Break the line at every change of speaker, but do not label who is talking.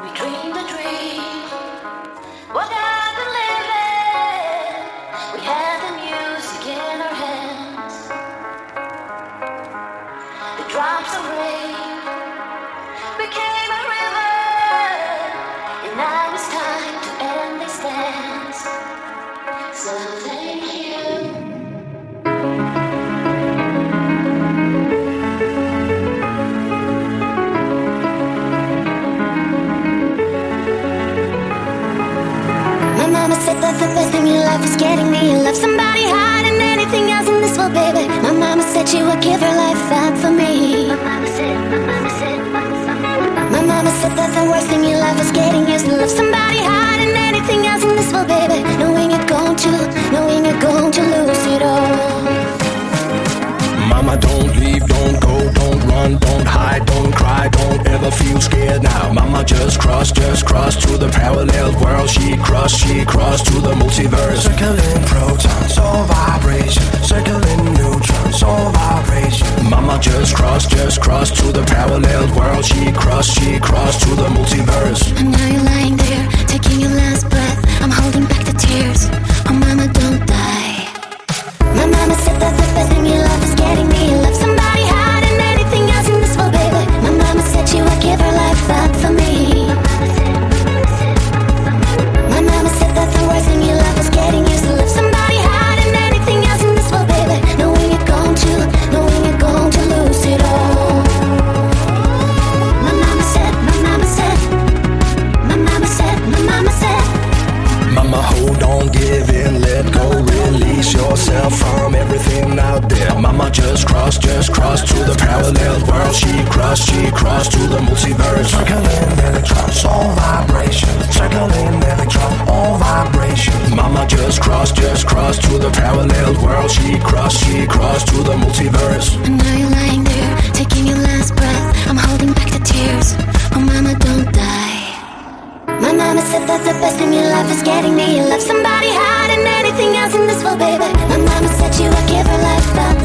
dreamed a dream. What got the living? We had the music in our hands. The drops of rain became a river, and now it's time to end this dance. So thank you.
Mama said that the best thing in life is getting me in love. Somebody higher than anything else in this world, baby. My mama said she would give her life up for me. My mama said that the worst thing in life is getting used to love somebody higher than anything else in this world, baby. Knowing you're going to lose it all.
Mama, don't leave, don't go, don't run, don't hide, don't cry, don't ever feel scared now. Mama, just cross to the parallel world. She crossed to the multiverse. Circling protons, all vibration. Circling neutrons, all vibration. Mama, just cross to the parallel world. She crossed to the multiverse.
And now you're lying there, taking your last breath. I'm holding back the tears. Oh, mama, don't die. My mama said that the best thing in life is getting me in love somebody higher than anything else in this world, baby. My mama said she would give her life up for me. My mama said that the worst thing in life is getting used to love somebody higher than anything else in this world, baby. Knowing you're going to lose it all. My mama said.
Mama, hold on, give in, let go, release yourself from everything out there. Mama, just cross to the parallel world. She crossed to the multiverse. Circling electrons, all vibration. Circling electrons, all vibration. Mama, just cross to the parallel world. She crossed to the multiverse.
And now you're lying there, taking your last breath. I'm holding back the tears. Oh, mama, don't die. My mama said that the best thing in life is getting me in love somebody higher than anything else in this world, baby. My mama said she would give her life up